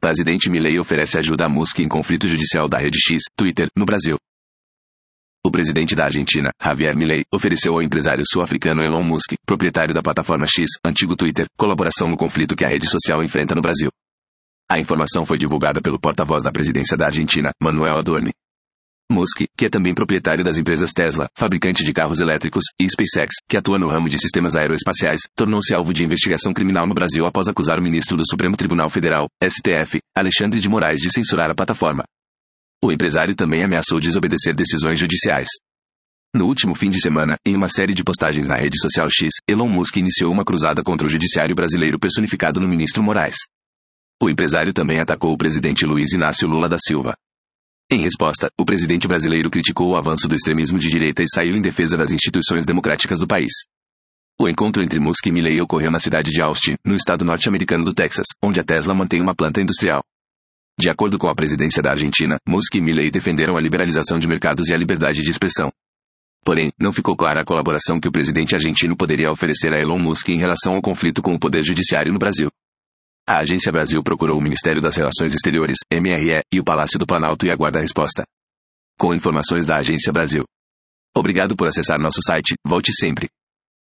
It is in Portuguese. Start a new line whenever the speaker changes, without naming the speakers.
Presidente Milei oferece ajuda a Musk em conflito judicial da rede X, Twitter, no Brasil. O presidente da Argentina, Javier Milei, ofereceu ao empresário sul-africano Elon Musk, proprietário da plataforma X, antigo Twitter, colaboração no conflito que a rede social enfrenta no Brasil. A informação foi divulgada pelo porta-voz da presidência da Argentina, Manuel Adorni. Musk, que é também proprietário das empresas Tesla, fabricante de carros elétricos, e SpaceX, que atua no ramo de sistemas aeroespaciais, tornou-se alvo de investigação criminal no Brasil após acusar o ministro do Supremo Tribunal Federal, STF, Alexandre de Moraes de censurar a plataforma. O empresário também ameaçou desobedecer decisões judiciais. No último fim de semana, em uma série de postagens na rede social X, Elon Musk iniciou uma cruzada contra o judiciário brasileiro personificado no ministro Moraes. O empresário também atacou o presidente Luiz Inácio Lula da Silva. Em resposta, o presidente brasileiro criticou o avanço do extremismo de direita e saiu em defesa das instituições democráticas do país. O encontro entre Musk e Milei ocorreu na cidade de Austin, no estado norte-americano do Texas, onde a Tesla mantém uma planta industrial. De acordo com a presidência da Argentina, Musk e Milei defenderam a liberalização de mercados e a liberdade de expressão. Porém, não ficou clara a colaboração que o presidente argentino poderia oferecer a Elon Musk em relação ao conflito com o poder judiciário no Brasil. A Agência Brasil procurou o Ministério das Relações Exteriores, MRE, e o Palácio do Planalto e aguarda a resposta. Com informações da Agência Brasil. Obrigado por acessar nosso site, volte sempre.